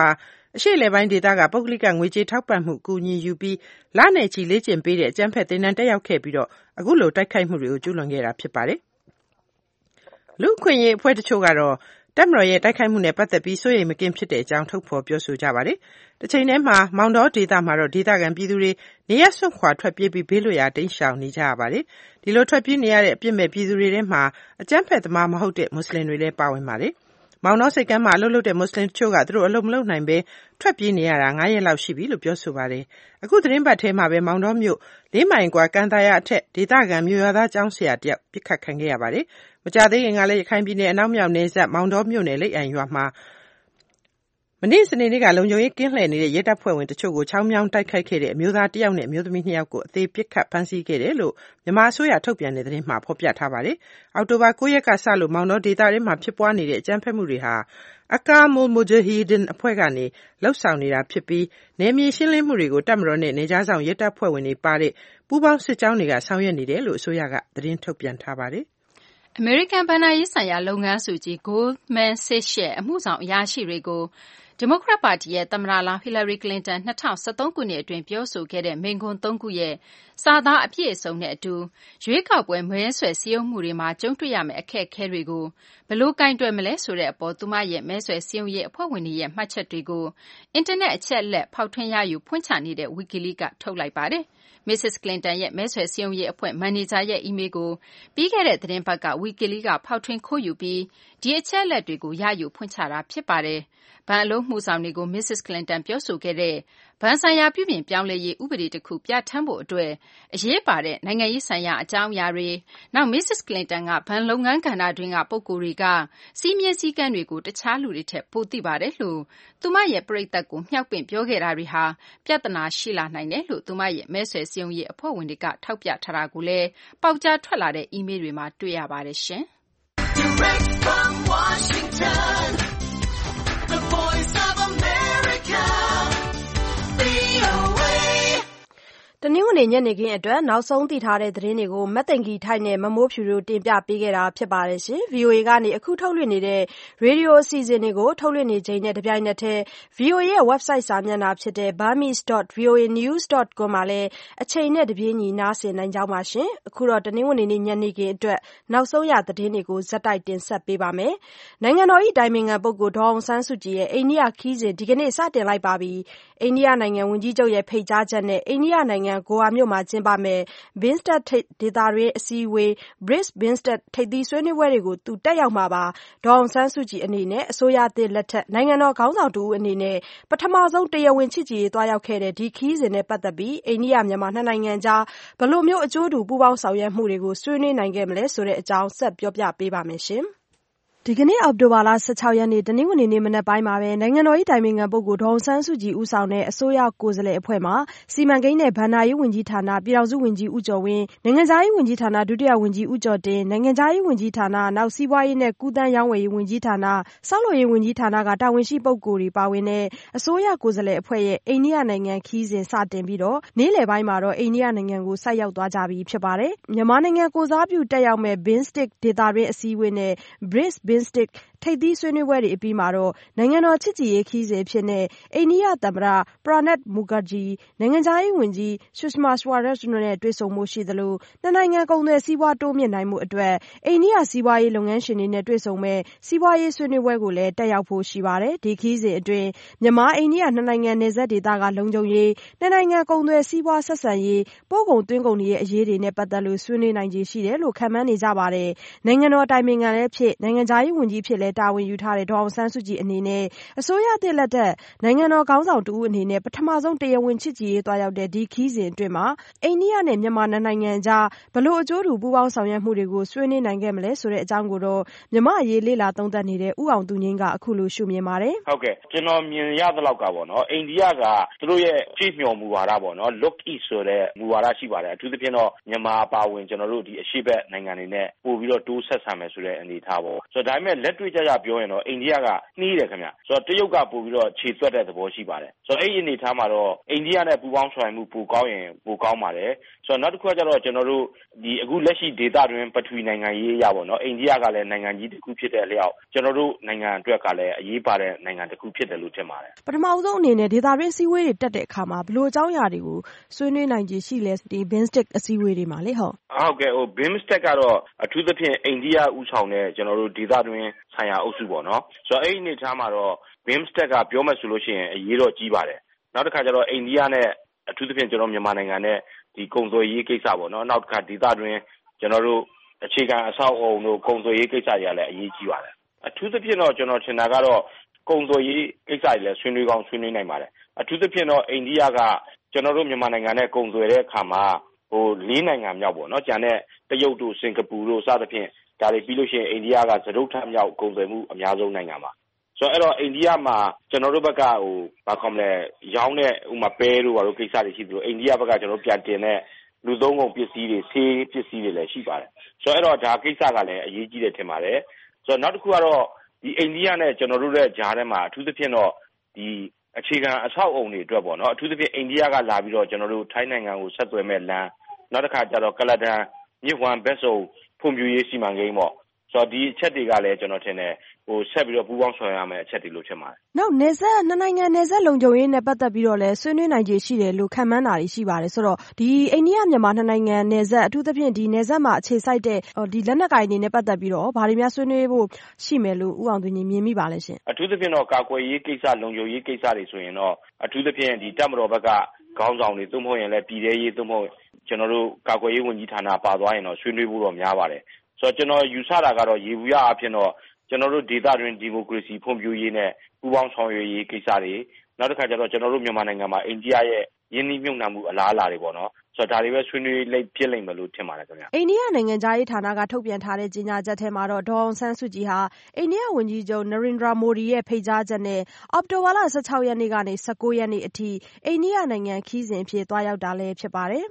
အရှေ့အလယ်ပိုင်းဒေသကပုဂ္ဂလိကငွေကြေးထောက်ပံ့မှုကူညီယူပြီးလနဲ့ချီလေ့ကျင့်ပေးတဲ့အကြမ်းဖက်သင်တန်းတက်ရောက်ခဲ့ပြီးတော့အခုလိုတိုက်ခိုက်မှုတွေကိုကျူးလွန်ခဲ့တာဖြစ်ပါတယ်။လူ့အခွင့်အရေးအဖွဲ့တချို့ကတော့တပ်မတော်ရဲ့တိုက်ခိုက်မှုနဲ့ပတ်သက်ပြီးစိုးရိမ်မကင်းဖြစ်တဲ့အကြောင်းထုတ်ဖော်ပြောဆိုကြပါတယ်။တစ်ချိန်တည်းမှာမောင်တောဒေသမှာတော့ဒေသခံပြည်သူတွေနေရပ်စွန့်ခွာထွက်ပြေးပြီးဘေးလွတ်ရာတိမ်းရှောင်နေကြရပါတယ်။ဒီလိုထွက်ပြေးနေရတဲ့အပြစ်မဲ့ပြည်သူတွေထဲမှာအကြမ်းဖက်သမားမဟုတ်တဲ့မွတ်စလင်တွေလည်းပါဝင်ပါတယ်။မောင်တောစိတ်ကမ်းမှာအလုပ်လုပ်တဲ့မွတ်စလင်တချို့ကသူတို့အလုပ်မလုပ်နိုင်ဘဲထွက်ပြေးနေရတာ9ရက်လောက်ရှိပြီလို့ပြောဆိုပါတယ်။အခုသတင်းပတ်ထဲမှာပဲမောင်တောမြို့၄မိုင်ကွာကန်တာယာအထက်ဒေသခံမြို့ရွာသားကျောင်းဆရာတယောက်ပြစ်ခတ်ခံခဲ့ရပါတယ်။မကြသေးခင်ကလည်းရခိုင်ပြည်နယ်အနောက်မြောက်နယ်စပ်မောင်တောမြို့နယ်လိပ်အံရွာမှာမနေ့စနေနေ့ကလုံခြုံရေးကင်းလှည့်နေတဲ့ရဲတပ်ဖွဲ့ဝင်တချို့ကိုချောင်းမြောင်းတိုက်ခိုက်ခဲ့တဲ့အမျိုးသားတစ်ယောက်နဲ့အမျိုးသမီး2ယောက်ကိုအသေးပစ်ခတ်ဖမ်းဆီးခဲ့တယ်လို့မြန်မာအစိုးရထုတ်ပြန်တဲ့သတင်းမှာဖော်ပြထားပါတယ်။အောက်တိုဘာ9ရက်ကစလို့မောင်တောဒေသထဲမှာဖြစ်ပွားနေတဲ့အကြမ်းဖက်မှုတွေဟာအကာမူမူဂျဟီဒင်အဖွဲ့ကနေလှုပ်ဆောင်နေတာဖြစ်ပြီးနယ်မြေရှင်းလင်းမှုတွေကိုတပ်မတော်နဲ့နေကြားဆောင်ရဲတပ်ဖွဲ့ဝင်တွေပါတဲ့ပူးပေါင်းစစ်ကြောင်းတွေကဆောင်ရွက်နေတယ်လို့အစိုးရကသတင်းထုတ်ပြန်ထားပါတယ်။အမေရိကန်ဘဏ္ဍာရေးဆိုင်ရာလုပ်ငန်းစုကြီး Goldman Sachs ရဲ့အမှုဆောင်အရာရှိတွေကိုဒီမိုကရက်ပါတီရဲ့သမ္မတလောင်းဟီလာရီကလင်တန်2013ခုနှစ်အတွင်းပြောဆိုခဲ့တဲ့မိန့်ခွန်း3ခုရဲ့စာသားအပြည့်အစုံနဲ့အတူရွေးကောက်ပွဲမဲဆွယ်စည်းရုံးမှုတွေမှာကြုံတွေ့ရမယ့်အခက်အခဲတွေကိုဘယ်လိုကင်တွယ်မလဲဆိုတဲ့အပေါ်သူမရဲ့မဲဆွယ်စည်းရုံးရေးအဖွဲ့ဝင်တွေရဲ့မှတ်ချက်တွေကိုအင်တာနက်အချက်အလက်ဖောက်ထွင်းရယူဖွင့်ချနေတဲ့ WikiLeaks ကထုတ်လိုက်ပါတယ်။ Mrs. Clinton ရဲ့မဲဆွယ်စည်းရုံးရေးအဖွဲ့မန်နေဂျာရဲ့အီးမေးလ်ကိုပြီးခဲ့တဲ့သတင်းပတ်က WikiLeaks ကဖောက်ထွင်းခိုးယူပြီးဒီအချက်အလက်တွေကိုရယူဖွင့်ချတာဖြစ်ပါတယ်။ဘဏ်အလုပ်မှုဆောင်တွေကို Mrs. Clinton ပြောဆိုခဲ့တဲ့ဘဏ်ဆိုင်ရာပြုပြင်ပြောင်းလဲရေးဥပဒေတစ်ခုပြဋ္ဌာန်းဖို့အတွက်အရေးပါတဲ့နိုင်ငံရေးဆိုင်ရာအကြောင်းအရာတွေနောက် Mrs. Clinton ကဘဏ်လုပ်ငန်းကဏ္ဍတွင်းကပုဂ္ဂိုလ်တွေကစီးမြဲစည်းကမ်းတွေကိုတခြားလူတွေထက်ပိုသိပါတယ်လို့သူမရဲ့ပရိသတ်ကိုမြှောက်ပင့်ပြောခဲ့တာတွေဟာပြဿနာရှိလာနိုင်တယ်လို့သူမရဲ့မဲဆွယ်စည်းရုံးရေးအဖွဲ့ဝင်တွေကထောက်ပြထားတာကိုလည်းပေါက်ကြားထွက်လာတဲ့အီးမေးလ်တွေမှာတွေ့ရပါတယ်ရှင်။ Direct from Washington, the Voice of America, VOA တနင်္ဂနွေညနေခင်းအတွက်နောက်ဆုံးသိထားတဲ့သတင်းတွေကိုမတ်သိင်္ဂီထိုက်နဲ့မမိုးဖြူတို့တင်ပြပေးခဲ့တာဖြစ်ပါတယ်ရှင်။ VOA ကနေအခုထုတ်လွှင့်နေတဲ့ရေဒီယိုအစီအစဉ်တွေကိုထုတ်လွှင့်နေချိန်နဲ့တပြိုင်နက်တည်း VOA ရဲ့ website စာမျက်နှာဖြစ်တဲ့ burmese.voanews.com မှာလည်းအချိန်နဲ့တပြေးညီနားဆင်နိုင်ကြပါရှင်။အခုတော့တနင်္ဂနွေနေ့ညနေခင်းအတွက်နောက်ဆုံးရသတင်းတွေကိုဇက်တိုက်တင်ဆက်ပေးပါမယ်။နိုင်ငံတော်၏တိုင်ပင်ခံပုဂ္ဂိုလ်ဒေါ်အောင်ဆန်းစုကြည်ရဲ့အိန္ဒိယခရီးစဉ်ဒီကနေ့စတင်လိုက်ပါပြီ။အိန္ဒိယနိုင်ငံဝန်ကြီးချုပ်ရဲ့ဖိတ်ကြားချက်နဲ့အိန္ဒိယနိုင်ငံဂိုအာမြို့မှာကျင်းပမယ့် BIMSTEC ဒေသတွင်းအစည်းအဝေး BRICS BIMSTEC ထိပ်သီးဆွေးနွေးပွဲတွေကိုသူတက်ရောက်မှာပါ။ဒေါ်အောင်ဆန်းစုကြည်အနေနဲ့အစိုးရသစ်လက်ထက်နိုင်ငံတော်ခေါင်းဆောင်တဦးအနေနဲ့ပထမဆုံးတရားဝင်ချစ်ကြည်ရေးသွားရောက်ခဲ့တဲ့ဒီခရီးစဉ်နဲ့ပတ်သက်ပြီးအိန္ဒိယမြန်မာနှစ်နိုင်ငံကြားဘယ်လိုမျိုးအကျိုးတူပူးပေါင်းဆောင်ရွက်မှုတွေကိုဆွေးနွေးနိုင်ခဲ့မလဲဆိုတဲ့အကြောင်းဆက်ပြောပြပေးပါမယ်ရှင်။ဒီကနေ့အောက်တိုဘာလ16ရက်နေ့တနင်္ဂနွေနေ့မနက်ပိုင်းမှာပဲနိုင်ငံတော်၏တိုင်ပင်ခံပုဂ္ဂိုလ်ဒေါ်အောင်ဆန်းစုကြည်ဦးဆောင်တဲ့အစိုးရကိုယ်စားလှယ်အဖွဲ့မှစီမံကိန်းနဲ့ဘဏ္ဍာရေးဝန်ကြီးဌာနပြည်ထောင်စုဝန်ကြီးဦးကျော်ဝင်းနိုင်ငံခြားရေးဝန်ကြီးဌာနဒုတိယဝန်ကြီးဦးကျော်တင်နိုင်ငံခြားရေးဝန်ကြီးဌာနနောက်စီးပွားရေးနဲ့ကူးသန်းရောင်းဝယ်ရေးဝန်ကြီးဌာနဆောက်လုပ်ရေးဝန်ကြီးဌာနကတာဝန်ရှိပုဂ္ဂိုလ်တွေပါဝင်တဲ့အစိုးရကိုယ်စားလှယ်အဖွဲ့ရဲ့အိန္ဒိယနိုင်ငံခရီးစဉ်စတင်ပြီးတော့နေ့လယ်ပိုင်းမှာတော့အိန္ဒိယနိုင်ငံကိုဆိုက်ရောက်သွားကြပြီဖြစ်ပါတယ်။မြန်မာနိုင်ငံကိုစားပြုတက်ရောက်မဲ့ BIMSTEC ဒေသတွင်းအစည်းအဝေးနဲ့ BRICS BIMSTEC ထိပ်သီးဆွေးနွေးပွဲတွေအပြီးမှာတော့နိုင်ငံတော်ချစ်ကြည်ရေးခရီးစဉ်အဖြစ်နဲ့အိန္ဒိယသမ္မတ Pranab Mukherjee နိုင်ငံခြားရေးဝန်ကြီး Sushma Swaraj တို့နဲ့တွေ့ဆုံမှုရှိသလိုနှစ်နိုင်ငံကုန်သွယ်စီးပွားတိုးမြင့်နိုင်မှုအတွက်အိန္ဒိယစီးပွားရေးလုပ်ငန်းရှင်တွေနဲ့တွေ့ဆုံမဲ့စီးပွားရေးဆွေးနွေးပွဲကိုလည်းတက်ရောက်ဖို့ရှိပါတယ်။ဒီခရီးစဉ်အတွင်းမြန်မာအိန္ဒိယနှစ်နိုင်ငံနယ်စပ်ဒေသကလုံခြုံရေးနှစ်နိုင်ငံကုန်သွယ်စီးပွားဆက်ဆံရေးပို့ကုန်သွင်းကုန်တွေရဲ့အရေးတွေနဲ့ပတ်သက်လို့ဆွေးနွေးနိုင်ခြေရှိတယ်လို့ခန့်မှန်းနေကြပါတယ်။နိုင်ငံတော်တိုင်ပင်ခံလည်းဖြစ်နိုင်ငံခြားရေးဝန်ကြီးဖြစ်လည်းတာဝန်ယူထားတဲ့ဒေါ်အောင်ဆန်းစုကြည်အနေနဲ့အစိုးရသစ်လက်ထက်နိုင်ငံတော်ခေါင်းဆောင်တဦးအနေနဲ့ပထမဆုံးတရားဝင်ချစ်ကြည်ရေးသွားရောက်တဲ့ဒီခရီးစဉ်အတွင်းမှာအိန္ဒိယနဲ့မြန်မာနိုင်ငံကြားဘယ်လိုအကျိုးတူပူးပေါင်းဆောင်ရွက်မှုတွေကိုဆွေးနွေးနိုင်ခဲ့မလဲဆိုတဲ့အကြောင်းကိုတော့မြန်မာအရေးလေ့လာသုံးသပ်နေတဲ့ဦးအောင်သူငြိမ်းကအခုလိုရှုမြင်ပါတယ်။ဟုတ်ကဲ့ကျွန်တော်မြင်ရသလောက်ကပေါ့နော်အိန္ဒိယကသူတို့ရဲ့ကြည့်မျှော်မူဝါဒပေါ့နော် look east ဆိုတဲ့မူဝါဒရှိပါတယ်အထူးသဖြင့်တော့မြန်မာအပါအဝင်ကျွန်တော်တို့ဒီအရှေ့ဘက်နိုင်ငံတွေနဲ့ပို့ပြီးတော့တိုးဆက်ဆံမယ်ဆိုတဲ့အနေအထားပေါ့ဆိုတော့ဒါပေမဲ့လက်တွေ့ကြပြောရင်တော့အိန္ဒိယကနှီးတယ်ခင်ဗျဆိုတော့တရုတ်ကပို့ပြီးတော့ခြေသွက်တဲ့သဘောရှိပါတယ်ဆိုတော့အဲ့ဒီအနေအထားမှာတော့အိန္ဒိယနဲ့ပူးပေါင်းဆောင်ရွက်မှုပိုကောင်းရင်ပိုကောင်းပါတယ်ဆိုတော့နောက်တစ်ခုကကျတော့ကျွန်တော်တို့ဒီအခုလက်ရှိဒေသတွင်းပထဝီနိုင်ငံရေးရပါတော့အိန္ဒိယကလည်းနိုင်ငံကြီးတစ်ခုဖြစ်တဲ့အလျောက်ကျွန်တော်တို့နိုင်ငံအတွက်ကလည်းအရေးပါတဲ့နိုင်ငံတစ်ခုဖြစ်တယ်လို့ထင်ပါတယ်ပထမဦးဆုံးအနေနဲ့ဒေသတွင်းစည်းဝေးတွေတက်တဲ့အခါမှာဘယ်လိုအကြောင်းအရာတွေကိုဆွေးနွေးနိုင်ခြေရှိလဲဒီ BIMSTEC အစည်းအဝေးတွေမှာလေဟုတ်ကဲ့BIMSTEC ကတော့အထူးသဖြင့်အိန္ဒိယဥဆောင်တဲ့ကျွန်တော်တို့ဒေသတွင်းဆိုင်ရာအုပ်စုပေါ့နော်ဆိုတော့အဲ့ဒီအနေထားမှာတော့ BIMSTEC ကပြောမှဆိုလို့ရှိရင်အရေးတော့ကြီးပါတယ်နောက်တစ်ခါကျတော့အိန္ဒိယနဲ့အထူးသဖြင့်ကျွန်တော်မြန်မာနိုင်ငံနဲ့ဒီကုန်သွယ်ရေးကိစ္စပေါ့နော်နောက်တစ်ခါဒေသတွင်းကျွန်တော်တို့အခြေခံအဆောက်အအုံတို့ကုန်သွယ်ရေးကိစ္စတွေလည်းအရေးကြီးပါတယ်အထူးသဖြင့်တော့ကျွန်တော်ထင်တာကတော့ကုန်သွယ်ရေးကိစ္စတွေလည်းဆွေးနွေးကောင်းဆွေးနွေးနိုင်ပါတယ်အထူးသဖြင့်တော့အိန္ဒိယကကျွန်တော်တို့မြန်မာနိုင်ငံနဲ့ကုန်သွယ်တဲ့အခါမှာ၄နိုင်ငံမြောက်ပေါ့နော်ကျန်တဲ့တရုတ်တို့စင်ကာပူတို့စသဖြင့်ဒါတွေပြီးလို့ရှိရင်အိန္ဒိယကစတုတ္ထမြောက်ကုန်သွယ်မှုအများဆုံးနိုင်ငံပါဆိုတော့အဲ့တော့အိန္ဒိယမှာကျွန်တော်တို့ဘက်ကဘာခေါ်မလဲရောင်းတဲ့ဥမာပဲတို့ဘာလို့ကိစ္စတွေရှိသလိုအိန္ဒိယဘက်ကကျွန်တော်ပြန်တင်တဲ့လူသုံးကုန်ပစ္စည်းတွေဆေးပစ္စည်းတွေလည်းရှိပါတယ်ဆိုတော့အဲ့တော့ဒါကိစ္စကလည်းအရေးကြီးတယ်ထင်ပါတယ်ဆိုတော့နောက်တစ်ခုကတော့ဒီအိန္ဒိယနဲ့ကျွန်တော်တို့ရဲ့ဂျားထဲမှာအထူးသဖြင့်တော့ဒီအခြေခံအဆောက်အအုံတွေအတွက်ပေါ့နော်အထူးသဖြင့်အိန္ဒိယကလာပြီးတော့ကျွန်တော်တို့ထိုင်းနိုင်ငံကိုဆက်သွယ်မဲ့လမ်းနောက်တစ်ခါကျတော့ကလဒန်မြစ်ဝမ်းဘက်စုံဖွံ့ဖြိုးရေးစီမံကိန်းပေါ့ဆိုတော့ဒီအချက်တွေကလည်းကျွန်တော်ထင်တယ်ဆက်ပြီးတော့ပူးပေါင်းဆောင်ရွက်ရမယ့်အချက်တွေလို့ထင်ပါတယ်။နောက်နယ်စပ်နှစ်နိုင်ငံနယ်စပ်လုံခြုံရေးနဲ့ပတ်သက်ပြီးတော့လည်းဆွေးနွေးနိုင်ခြေရှိတယ်လို့ခန့်မှန်းတာတွေရှိပါတယ်ဆိုတော့ဒီအိန္ဒိယမြန်မာနှစ်နိုင်ငံနယ်စပ်အထူးသဖြင့်ဒီနယ်စပ်မှာအခြေစိုက်တဲ့ဒီလက်နက်ကိုင်တွေနဲ့ပတ်သက်ပြီးတော့ဘာတွေများဆွေးနွေးဖို့ရှိမယ်လို့ဦးအောင်သူညီမြင်မိပါလဲရှင်။အထူးသဖြင့်တော့ကာကွယ်ရေးကိစ္စလုံခြုံရေးကိစ္စတွေဆိုရင်တော့အထူးသဖြင့်ဒီတပ်မတော်ဘက်ကခေါင်းဆောင်တွေသို့မဟုတ်ရင်လည်းပြည်ထရေးသို့မဟုတ်ကျွန်တော်တို့ကာကွယ်ရေးဝန်ကြီးဌာနပါသွားရင်တော့ဆွေးနွေးဖို့တော့များပါတယ်ဆိုတော့ကျွန်တော်ယူဆတာကတော့ရေဘူးရအဖြစ်တော့ကျွန်တော်တို့ဒေသတွင်းဒီမိုကရေစီဖွံ့ဖြိုးရေးနဲ့ပူးပေါင်းဆောင်ရွက်ရေးကိစ္စတွေနောက်တစ်ခါကျတော့ကျွန်တော်တို့မြန်မာနိုင်ငံမှာအိန္ဒိယရဲ့ယင်းနှိမ့်မြုပ်နှံမှုအလားအလာတွေပေါ့နော်ဆိုတော့ဒါတွေပဲဆွေးနွေးလိုက်ဖြစ်လိမ့်မယ်လို့ထင်ပါတယ်ခင်ဗျအိန္ဒိယနိုင်ငံသားရေးဌာနကထုတ်ပြန်ထားတဲ့ကြေညာချက်ထဲမှာတော့ဒေါ်အောင်ဆန်းစုကြည်ဟာအိန္ဒိယဝန်ကြီးချုပ်နရင်ဒရာမိုဒီရဲ့ဖိတ်ကြားချက်နဲ့အောက်တိုဘာလ16ရက်နေ့ကနေ19ရက်နေ့အထိအိန္ဒိယနိုင်ငံခီးစဉ်အဖြစ်သွားရောက်တာလည်းဖြစ်ပါတယ်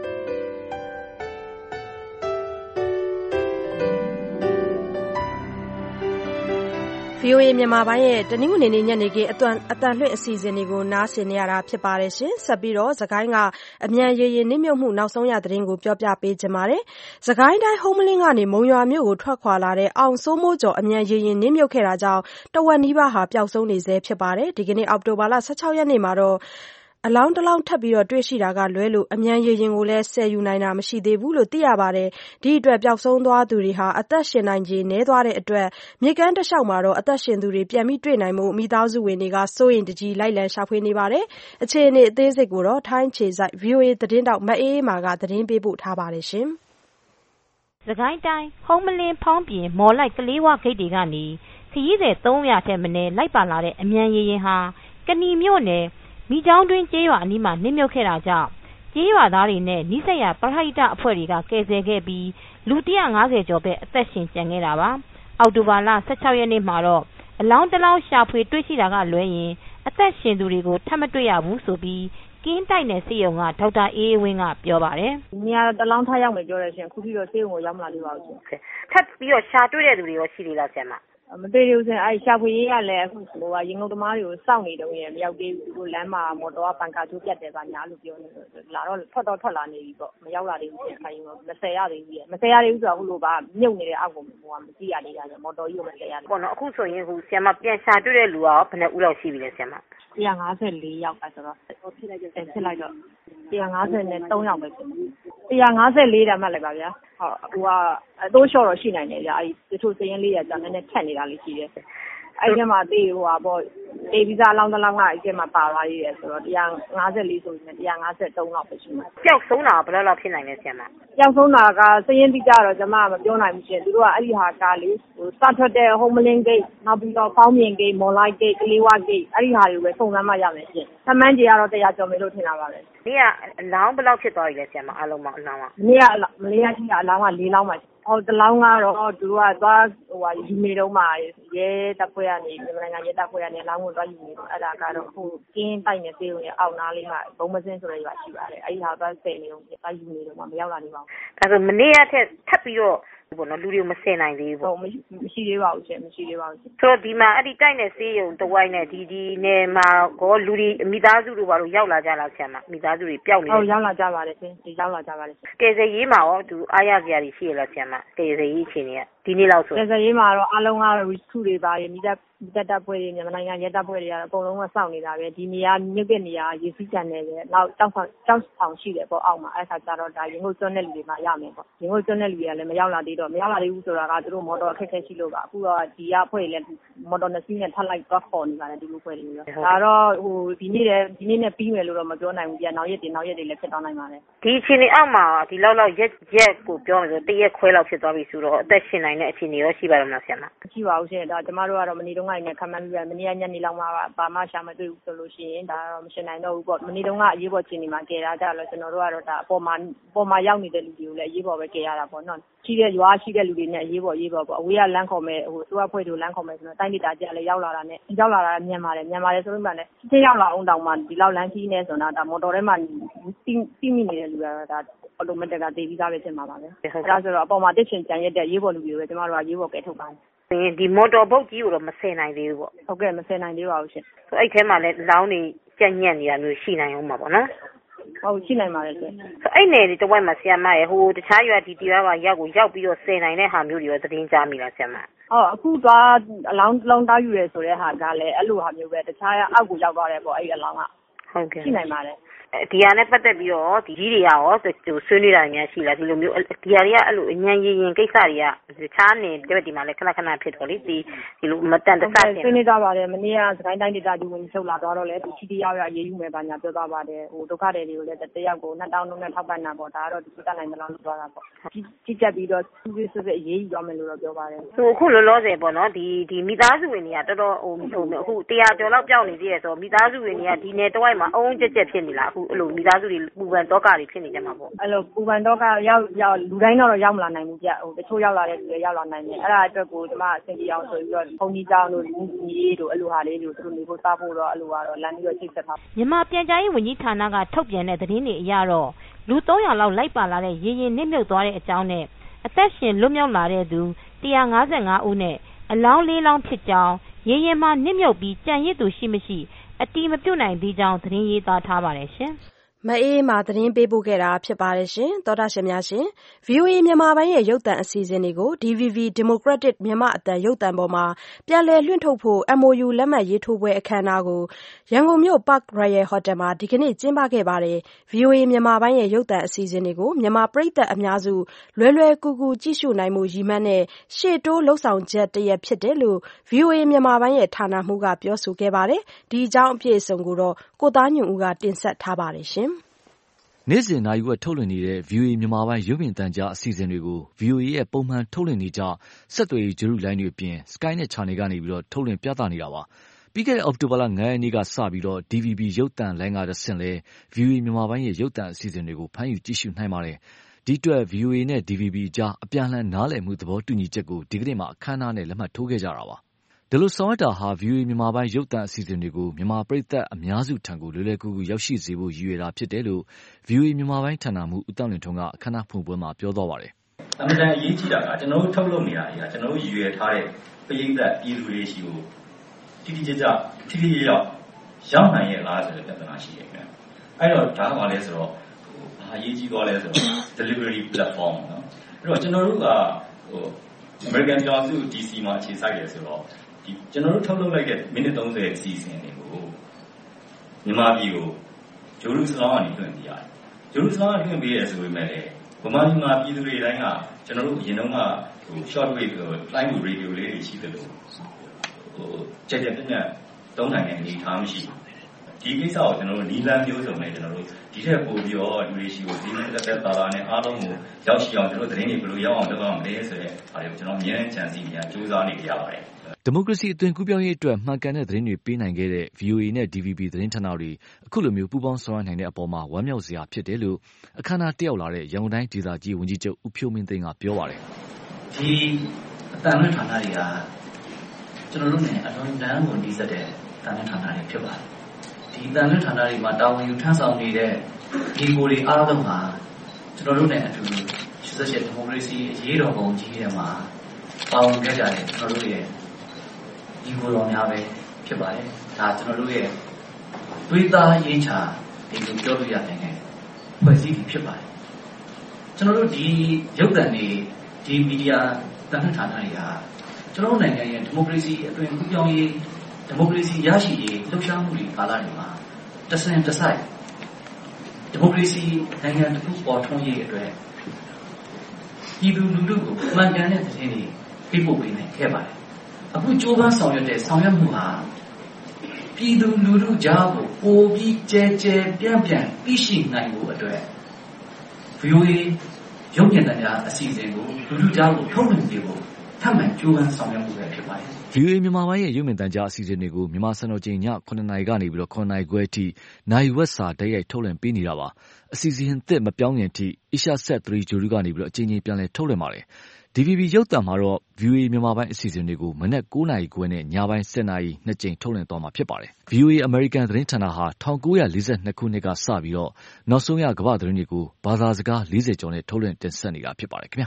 VOA မြန်မာပိုင်းရဲ့တနင်္ဂနွေနေ့ညနေခင်းအတန်လွှင့်အစီအစဉ်တွေကိုနားဆင်နေရတာဖြစ်ပါတယ်ရှင်။ဆက်ပြီးတော့စကိုင်းကအမြန်ရေရင်နစ်မြုပ်မှုနောက်ဆုံးရသတင်းကိုပြောပြပေးချင်ပါတယ်။စကိုင်းတိုင်းဟုမ္မလင်းကနေမုံရွာမြို့ကိုထွက်ခွာလာတဲ့အောင်စိုးမိုးကျော်အမြန်ရေရင်နစ်မြုပ်ခဲ့တာကြောင့်တဝက်နီးပါးဟာပျောက်ဆုံးနေဆဲဖြစ်ပါတယ်။ဒီကနေ့အောက်တိုဘာလ16ရက်နေ့မှာတော့အလောင်းတစ်လောင်းထပ်ပြီးတော့တွေ့ရှိတာကလွဲလို့အမြန်ရေရင်ကိုလည်းဆယ်ယူနိုင်တာမရှိသေးဘူးလို့သိရပါတယ်။ဒီအတွက်ပျောက်ဆုံးသွားသူတွေဟာအသက်ရှင်နိုင်ခြေနည်းသွားတဲ့အတွက်မြေကမ်းတစ်လျှောက်မှာတော့အသက်ရှင်သူတွေပြန်ပြီးတွေ့နိုင်မှုမိသားစုဝင်တွေကစိုးရိမ်တကြီးလိုက်လံရှာဖွေနေပါတယ်။အခြေအနေအသေးစိတ်ကိုတော့ထိုင်းခြေစိုက် VOA သတင်းတောက်မအေးအေးမာကသတင်းပေးပို့ထားပါတယ်ရှင်။စကိုင်းတိုင်းဟုံးမလင်းဖောင်းပြင်မော်လိုက်ကလေးဝဂိတ်တွေကနေခရီးသည်300ထက်မနည်းလိုက်ပါလာတဲ့အမြန်ရေရင်ဟာကနီမြို့နယ်မိချောင်းတွင်းကျေးရွာအနီးမှာနစ်မြုပ်ခဲ့တာကြောင့်ကျေးရွာသားတွေနဲ့နီးစပ်ရာပရဟိတအဖွဲ့တွေကကယ်ဆယ်ခဲ့ပြီးလူ150ကျော်ပဲအသက်ရှင်ကျန်ခဲ့တာပါ။အောက်တိုဘာလ16ရက်နေ့မှာတော့အလောင်းတစ်လောင်းရှာဖွေတွေ့ရှိတာကလွဲရင်အသက်ရှင်သူတွေကိုထပ်မတွေ့ရဘူးဆိုပြီးကင်းတိုက်နယ်စေယုံကဒေါက်တာအေးဝင်းကပြောပါတယ်။ဒီနေရာတစ်လောင်းထပ်ရောက်မယ်ပြောတယ်ရှင်။အခုထိတော့စေယုံကိုရောက်မလာသေးပါဘူးရှင်။ထပ်ပြီးတော့ရှာတွေ့တဲ့လူတွေရောရှိသေးလားဆရာမ။မတွေ့သေးဘူးရှင်။ရှာဖွေရေးကလည်းအခုရင်ငုတ်သမားတွေကိုစောင့်နေတော့ရင်မရောက်သေးဘူး။သူလမ်းမှာမော်တော်ကပန်ကာချိုးပြတ်တယ်ပါညာလို့ပြောနေတယ်။လာတော့ထွက်လာနေပြီပေါ့။မရောက်လာသေးဘူးရှင်။မဆယ်ရသေးဘူး။မဆယ်ရသေးဘူးဆိုတော့အခုလိုပါမြုပ်နေတဲ့အောက်ကိုမကြည့်ရသေးတာ။မော်တော်ကြီးကိုမဆယ်ရသေးဘူး။ပေါ့နော်အခုဆိုရင်ဆရာမပြန်ရှာတွေ့တဲ့လူကရောဘယ်နှဦးလောက်ရှိပြီလဲဆရာမ။154ယောက်ပဲဆိုတော့ဖြစ်လိုက်တော့153ယောက်ပဲဖြစ်တယ်။154တာမှတ်လိုက်ပါဗျာ။ဟုတ်အခုကအတိုးလျှော့တော့ရှိနိုင်တယ်ဗျာ။တချို့စရင်လေးရကြာနည်းနည်းထက်နေတာလေးရှိတယ်။အဲ့ဒီမှာတေးတေးဗီဇာလောင်းတစ်လောင်းကအဲ့ဒီမှာပါသွားရည်တယ်ဆိုတော့154ဆိုရင်153လောက်ပဲရှိမှာ။ပျောက်ဆုံးတာဘယ်လောက်ဖြစ်နိုင်လဲဆရာမ။ပျောက်ဆုံးတာကစရင်တိကျတော့ကျွန်မမပြောနိုင်ဘူးရှင်။သူတို့ကအဲ့ဒီဟာကလေစထွက်တဲ့ဟုံးမလင်းဂိတ်နောက်ပြီးတော့ဖောင်းမြင်ဂိတ်မော်လိုက်ဂိတ်ကလေးဝဂိတ်အဲ့ဒီဟာတွေပဲစုံစမ်းမှရမယ်ရှင်။သမန်းကြီးကတော့100ကျော်မယ်လို့ထင်တာပါပဲ။ဒီကအလောင်းဘယ်လောက်ဖြစ်သွားပြီလဲဆရာမအလုံးပေါင်းအလောင်းကမနေ့ရှိတာအလောင်းက4လောင်းပါ။တလောင်းကတော့သူတို့ကသွားယူနေတော့မှရဲတပ်ဖွဲ့ကနေမြန်မာနိုင်ငံရဲတပ်ဖွဲ့ကနေလောင်းကိုတွားယူနေတော့အဲ့ဒါကတော့ဟိုကင်းတိုက်နေသေးတယ်အောက်နားလေးမှာဘုံမစင်းဆိုတဲ့ရွာရှိပါတယ်အဲ့ဒီဟာသွားစိတ်နေတော့တွားယူနေတော့မရောက်လာနေပါဘူးဒါဆိုမနေ့ကထက်ထပ်ပြီးတော့ပေါ့နော်လူတွေမစင်နိုင်သေးဘူးပေါ့မရှိသေးပါဘူးရှင်မရှိသေးပါဘူးဆိုတော့ဒီမှာအဲ့ဒီတိုက်နေစေးရုံတဝိုင်းနဲ့ဒီနယ်မှာကောလူတွေမိသားစုတို့ဘာလို့ရောက်လာကြလားဆရာမမိသားစုတွေပျောက်နေဟုတ်ရောက်လာကြပါတယ်ရှင်ဒီရောက်လာကြပါတယ်ကယ်ဆယ်ရေးမှာရောသူအားရစရာတွေရှိရလားဆရာမကယ်ဆယ်ရေးအခြေအနေကဒီနေ့လောက်ဆိုကယ်ဆယ်ရေးမှာတော့အားလုံးက recruit တွေပါရမိသားတပ်ဖွဲ့တွေမြန်မာနိုင်ငံရဲတပ်ဖွဲ့တွေကတော့အကုန်လုံးကစောင့်နေတာပဲဒီနေရာမြုပ်တဲ့နေရာရေစီးကြံနေတယ်နောက်တောက်ဆောင်ရှိတယ်ပေါ့အောက်မှာအဲ့ခါကျတော့ဒါရင်ကိုကျွန်းတဲ့လူတွေမှရမယ်ပေါ့ရင်ကိုကျွန်းတဲ့လူတွေကလည်းမရောက်လာသေးဘူးဆိုတာကသူတို့မော်တော်အခက်အခဲရှိလို့ပါအခုတော့ဒီကဖွဲ့တွေလည်းမော်တော်နှစ်စီးနဲ့ထပ်လိုက်တော့ခေါ်နေပါတယ်ဒီလိုဖွဲ့တွေရောဒါတော့ဟိုဒီနေ့နဲ့ပြီးမယ်လို့တော့မပြောနိုင်ဘူးပြနောက်ရက်တွေလည်းဖြစ်သွားနိုင်ပါတယ်ဒီအချိန်အောက်မှာဒီလောက်ရက်ကိုပြောမယ်ဆိုတရက်ခွဲလောက်ဖြစ်သွားပြီဆိုတော့အသက်ရှင်နိုင်တဲ့အခြေအနေရောရှိပါတော့မလားဆရာမရှိပါဘူးရှင်ဒါကျမတို့ကတော့မနေ့တုန်းကနဲ့ခံမှန်းပြီးမနေ့ကညနေလောက်မှဘာမှရှာမတွေ့ဘူးဆိုလို့ရှိရင်ဒါတော့မရှင်နိုင်တော့ဘူးပေါ့မနေ့တုန်းကအရေးပေါ်ခြေနေမှာကယ်တာကြတော့ကျွန်တော်တို့ကတော့ဒါအပေါ်မှာရောက်နေတဲ့လူတွေကိုလည်းအရေးပေါ်ပဲကယ်ရတာပေါ့နော်ရှိတဲ့ရွာရှိတဲ့လူတွေနဲ့အရေးပေါ်ပေါ့အဝေးကလမ်းခေါ်မယ်ဟိုစိုးအဖွဲ့တို့လမ်းခေါ်မယ်ဆိုတော့တိုင်းဒေသကြီးကလည်းရောက်လာတာမြန်ပါတယ်ဆိုလို့မှလည်းချင်းရောက်လာအောင်တောင်မှဒီလောက်လမ်းကြီးနေဆိုတော့ဒါမော်တော်ထဲမှာတိမိနေတဲ့လူကတော့ဒါအော်တိုမက်တက်ကတေးပြီးသားပဲဖြစ်မှာပါပဲဒါဆိုတော့အပေါ်မှာတစ်ချင်ကြံရက်တဲ့ရေးပေါ်လူတွေပဲကျမတို့ကရေးပေါ်ကဲထုတ်ပါတယ်ဒီမော်တော်ဘုတ်ကြီးကိုတော့မဆယ်နိုင်သေးဘူးပေါ့ဟုတ်ကဲ့မဆယ်နိုင်သေးပါဘူးရှင်အဲ့ထဲမှာလည်းလောင်းနေကြက်ညက်နေတာမျိုးရှိနိုင်အောင်ပါပေါ့နော်ဟုတ်ရှိနိုင်ပါတယ်ရှင်အဲ့နယ်ဒီတဝက်မှာဆရာမရဲ့ဟိုတခြားရွာဒီတရားပါရောက်ပြီးတော့ဆယ်နိုင်တဲ့ဟာမျိုးတွေရောသတင်းကြားမိလားဆရာမအခုသွားအလောင်းတောက်ယူရဲဆိုတဲ့ဟာကလည်းအဲ့လိုဟာမျိုးပဲတခြားအောက်ကိုရောက်သွားတယ်ပေါ့အဲ့ဒီအလောင်းကဟုတ်ကဲ့ရှိနိုင်ပါတယ်ဒီဟာနဲ့ပတ်သက်ပြီးတော့ဒီကြီးတွေကရောဆွေးနွေးတာများရှိလားဒီလိုမျိုးဒီဟာတွေကအဲ့လိုအញ្ញံရင်ကိစ္စတွေကတခြားနေဒီမှာလည်းခဏဖြစ်တော့လေဒီလိုမတန်တဆဖြစ်ဆွေးနွေးသွားပါတယ်မနေ့ကစကိုင်းတိုင်းဒေသကြီးဝင်ချုပ်လာတော့လေဒီချီတီရောက်ရရေးယူမယ်ပါညာပြောသွားပါတယ်ဟိုဒုက္ခတွေကိုလည်းတယောက်ကို2000နဲ့ထောက်ပံ့တာပေါ့ဒါကတော့ဒီတက်နိုင်မလားလို့ပြောတာပေါ့ကြီးကြပ်ပြီးတော့သူ့စစ်ရေးယူသွားမယ်လို့တော့ပြောပါတယ်ဆိုအခုလောလောဆယ်ပေါ့နော်ဒီမိသားစုဝင်တွေကတော်တော်ဟိုအခု100ကျော်လောက်ပျောက်နေသေးတယ်ဆိုမိသားစုဝင်တွေကဒီနယ်တဝိုက်မှာအုံကြက်ဖြစ်နေလားအဲ့လိုမိသားစုတွေပူပန်တော့ကတွေဖြစ်နေကြမှာပေါ့အဲ့လိုပူပန်တော့ကရောက်လူတိုင်းတော့ရောက်မလာနိုင်ဘူးကြဟိုတချို့ရောက်လာတဲ့လူတွေရောက်လာနိုင်တယ်အဲ့ဒါအတွက်ကိုကျွန်မအဆင်ပြေအောင်ဆိုပြီးတော့ဘုံကြီးကျောင်းတို့လူကြီးတို့အဲ့လိုဟာလေးတွေသူတို့နေဖို့စားဖို့တော့အဲ့လိုကတော့လမ်းပြီးတော့ချိတ်ဆက်ထားမြန်မာပြန်ကြားရေးဝန်ကြီးဌာနကထုတ်ပြန်တဲ့သတင်းတွေအရတော့လူ300လောက်လိုက်ပါလာတဲ့ရေရင်နစ်မြုပ်သွားတဲ့အကြောင်းနဲ့အသက်ရှင်လွတ်မြောက်လာတဲ့သူ155ဦးနဲ့အလောင်း4လောင်းဖြစ်ကြောင်းရေရင်မှာနစ်မြုပ်ပြီးကြံရစ်သူရှိမရှိအတီးမပြုတ်နိုင်သေးကြောင်းသတင်းရေးသားထားပါတယ်ရှင်မအေးမာသတင်းပေးပို့ခဲ့တာဖြစ်ပါတယ်ရှင်သောတာရှင်များရှင် VOA မြန်မာပိုင်းရဲ့ရုပ်သံအစီအစဉ်တွေကို DVB Democratic မြန်မာအသံရုပ်သံပေါ်မှာပြန်လည်လွှင့်ထုတ်ဖို့ MOU လက်မှတ်ရေးထိုးပွဲအခမ်းအနားကိုရန်ကုန်မြို့ Park Royal Hotel မှာဒီကနေ့ကျင်းပခဲ့ပါတယ် VOA မြန်မာပိုင်းရဲ့ရုပ်သံအစီအစဉ်တွေကိုမြန်မာပရိသတ်အများစုလွယ်လွယ်ကူကူကြည့်ရှုနိုင်မှုရည်မှန်းတဲ့ရှေ့တိုးလှုပ်ဆောင်ချက်တရက်ဖြစ်တယ်လို့ VOA မြန်မာပိုင်းရဲ့ဌာနမှူးကပြောဆိုခဲ့ပါတယ်ဒီအကြောင်းအပြည့်အစုံကိုတော့ကိုသားညွန့်ဦးကတင်ဆက်ထားပါတယ်ရှင်နေ့စဉ်နာရီဝက်ထုတ်လွှင့်နေတဲ့ VOA မြန်မာပိုင်းရုပ်မြင်သံကြားအစီအစဉ်တွေကို VOA ရဲ့ပုံမှန်ထုတ်လွှင့်နေကြဆက်သွယ်ရေးဂရုလိုင်းတွေအပြင် Sky နဲ့ Channel ကနေပြီးတော့ထုတ်လွှင့်ပြသနေတာပါ။ပြီးခဲ့တဲ့အောက်တိုဘာလ9ရက်နေ့ကစပြီးတော့ DVB ရုပ်သံလိုင်းကတဆင့်လဲ VOA မြန်မာပိုင်းရဲ့ရုပ်သံအစီအစဉ်တွေကိုဖမ်းယူကြည့်ရှုနိုင်ပါတယ်။ဒီအတွက် VOA နဲ့ DVB ကြားအပြန်အလှန်နားလည်မှုသဘောတူညီချက်ကိုဒီကနေ့မှအခမ်းအနားနဲ့လက်မှတ်ထိုးခဲ့ကြတာပါ။ဒီလိုဆောင်ရွက်တာဟာ VOA မြန်မာပိုင်းရုပ်သံအစီအစဉ်တွေကိုမြန်မာပရိသတ်အများစုထံကိုလွယ်လွယ်ကူကူရောက်ရှိစေဖို့ရည်ရွယ်တာဖြစ်တယ်လို့ VOA မြန်မာပိုင်းဌာနမှူးဦးတောင်လွင်ထွန်းကအခမ်းအနားဖွင့်ပွဲမှာပြောသွားပါတယ်။အမှန်တန်အရေးကြီးတာကကျွန်တော်တို့ထုတ်လုပ်နေတာတွေကကျွန်တော်တို့ရည်ရွယ်ထားတဲ့ပရိသတ်ပြည်သူတွေရှိကိုတိတိကျကျထိထိရောက်နိုင်ရဲ့လားဆိုတဲ့ပြဿနာရှိတယ်ခင်ဗျ။အဲ့တော့ဒါကဘာလဲဆိုတော့ဘာအရေးကြီးသွားလဲဆိုတော့ delivery platform နော်။အဲ့တော့ကျွန်တော်တို့ကAmerican ကျောင်းစု DC မှာအခြေစိုက်ရဆိုတော့ဒီကျွန်တော်တို့ထုတ်လုပ်လိုက်တဲ့မိနစ်30အစီအစဉ်တွေကိုမြန်မာပြည်ကိုဂျိုရုစလမ်ကနေတွင်ပြရတယ်။ဂျိုရုစလမ်ကတွင်ပြရဲဆိုပေမဲ့လည်းဗမာပြည်သူတွေတိုင်းကကျွန်တော်တို့အရင်တုန်းကshort wave line radio လေးတွေရှိတယ်လို့ကြက်ပြန့်သုံးနိုင်တဲ့အနေအထားမရှိဘူး။ဒီကိစ္စကိုကျွန်တော်တို့နီလန်းမျိုးစုံနဲ့ကျွန်တော်တို့ဒီထက်ပိုပြီးတော့လူတွေရှိကိုဒီနေ့တက်တာလာနဲ့အားလုံးကိုရောက်ရှိအောင်ကျွန်တော်တို့သတင်းတွေဘယ်လိုရောက်အောင်လုပ်အောင်မလဲဆိုတဲ့အားတွေကိုကျွန်တော်အမြဲတမ်းကြံစည်နေကြိုးစားနေကြပါတယ်။ဒီမိုကရေစီအသွင်ကူးပြောင်းရေးအတွက်မှန်ကန်တဲ့သတင်းတွေပေးနိုင်ခဲ့တဲ့ VOA နဲ့ DVB သတင်းဌာနတွေအခုလိုမျိုးပူးပေါင်းဆောင်ရွက်နိုင်တဲ့အပေါ်မှာဝမ်းမြောက်စရာဖြစ်တယ်လို့အခမ်းအနားတက်ရောက်လာတဲ့ရန်ကုန်တိုင်းဒေသကြီးဝန်ကြီးချုပ်ဦးဖြိုးမင်းသိန်းကပြောပါတယ်။ဒီအတန်လွှင့်ဌာနတွေကကျွန်တော်တို့နဲ့အလွန်တန်းကိုနှီးစပ်တဲ့တန်လွင်ဌာနတွေဖြစ်ပါတယ်ဒီတန်လွင်ဌာနတွေမှာတာဝန်ယူထမ်းဆောင်နေတဲ့ဒီကိုတွေအားလုံးဟာကျွန်တော်တို့နဲ့အတူ88ဒီမိုကရေစီအရေးတော်ပုံကြီးထဲမှာပါဝင်ခဲ့ကြတဲ့ကျွန်တော်တို့ရဲ့ဒီကိုတော်များပဲဖြစ်ပါတယ်ဒါကျွန်တော်တို့ရဲ့သွေးသားရင်းချဒီလိုပြောလို့ရနိုင်တဲ့ဖွဲ့စည်းပြီးဖြစ်ပါတယ်ကျွန်တော်တို့ဒီရုပ်သံတွေဒီမီဒီယာတန်လွင်ဌာနတွေဟာကျွန်တော်နိုင်ငံရဲ့ဒီမိုကရေစီအသွင်ကူးပြောင်းရေးဒီမိုကရေစီရရှိရေးလှုပ်ရှားမှုတွေကာလတွေမှာတဆင်တစိုက်ဒီမိုကရေစီနိုင်ငံတစ်ခုပေါ်ထွန်းရေးအတွက်ပြည်သူလူထုကိုမှန်ကန်တဲ့သတင်းတွေပေးပို့ပေးနိုင်ခဲ့ပါတယ်အခုကြိုးပမ်းဆောင်ရွက်တဲ့ဆောင်ရွက်မှုဟာပြည်သူလူထုကြားကိုပိုပြီးကျဲကျဲပြန့်ပြန့်သိရှိနိုင်ဖို့အတွက် VOA ရုပ်မြင်သံကြားအစီအစဉ်ကိုလူထုကြားကိုထုတ်လွှင့်ပေးဖို့ထပ်မံကြိုးပမ်းဆောင်ရွက်မှုပဲဖြစ်ပါတယ် VOA မြန်မာပိုင်းရဲ့ရုပ်မြင်သံကြားအစီအစဉ်တွေကိုမြန်မာစံတော်ချိန်ည9:00 နာရီကနေပြီးတော့9:00 နာရီခွဲအထိနိုင်ဝက်စာတိုက်ရိုက်ထုတ်လွှင့်ပေးနေတာပါအစီအစဉ်သစ်မပြောင်းခင်အထိ Asia Set 3 ဂျိုရီကနေပြီးတော့အချိန်ချင်းပြန်လည်ထုတ်လွှင့်ပါတယ် DVB ရုပ်သံမှာတော့ VOA မြန်မာပိုင်းအစီအစဉ်တွေကိုမနက်9:00 နာရီခွဲနဲ့ညပိုင်း10:00 နာရီနှစ်ကြိမ်ထုတ်လွှင့်သွားမှာဖြစ်ပါတယ် VOA American သတင်းဌာနဟာ1942ခုနှစ်ကစပြီးတော့နောက်ဆုံးရကမ္ဘာသတင်းတွေကိုဘာသာစကား40ကျော်နဲ့ထုတ်လွှင့်တင်ဆက်နေတာဖြစ်ပါတယ်ခင်ဗျာ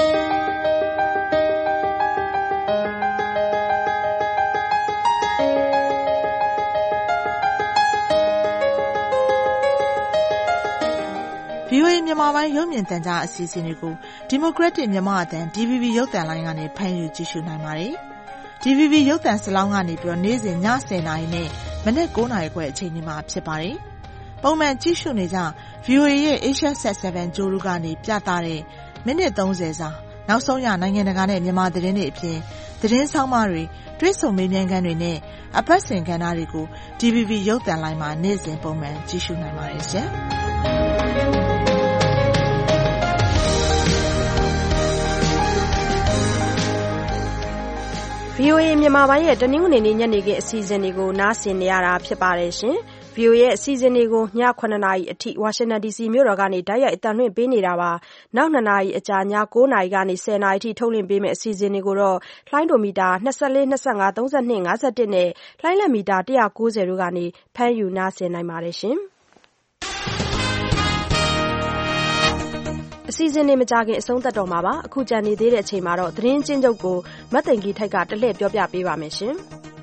VOA မြန်မာပိုင်းရုပ်မြင်သံကြားအစီအစဉ်တွေကို Democratic မြန်မာအသံ DVB ရုပ်သံလိုင်းကနေဖမ်းယူကြည့်ရှုနိုင်ပါတယ်။ DVB ရုပ်သံစလောင်းကနေပြီးတော့နေ့စဉ်ည10:00 နာရီနဲ့မနက်9:00 နာရီခွဲအချိန်တွေမှာဖြစ်ပါတယ်။ပုံမှန်ကြည့်ရှုနေကြ VOA ရဲ့ Asia Set 7 ဂျိုရီကနေပြသတဲ့မိနစ်30စာနောက်ဆုံးရနိုင်ငံတကာနဲ့မြန်မာသတင်းတွေအပြင်သတင်းဆောင်မတွေတွေ့ဆုံမေးမြန်းခန်းတွေနဲ့အပတ်စဉ်ကဏ္ဍတွေကို DVB ရုပ်သံလိုင်းမှာနေ့စဉ်ပုံမှန်ကြည့်ရှုနိုင်ပါတယ်ရှင်။ VOA မြန်မာပိုင်းရဲ့တနင်္ဂနွေနေ့ညနေခင်းအစီအစဉ်တွေကိုနားဆင်နေရတာဖြစ်ပါတယ်ရှင်။ VOA ရဲ့အစီအစဉ်တွေကိုည9:00 နာရီအထိ Washington DC မြို့တော်ကနေတိုက်ရိုက်အသံလွှင့်ပေးနေတာပါ။နောက်2နာရီအကြာည9:00 နာရီကနေ10:00 နာရီအထိထုတ်လွှင့်ပေးမယ့်အစီအစဉ်တွေကိုတော့လှိုင်းဒိုမီတာ24 25 32 51နဲ့လှိုင်းလက်မီတာ190တို့ကနေဖမ်းယူနားဆင်နိုင်ပါတယ်ရှင်။အစီအစဉ်တွေမကြခင်အဆုံးသတ်တော့မှာပါအခုကြံနေသေးတဲ့အချိန်မှာတော့သတင်းချင်းချုပ်ကိုမတ်သိန်ကြီးထိုက်ကတလှည့်ပြောပြပေးပါမယ်ရှင်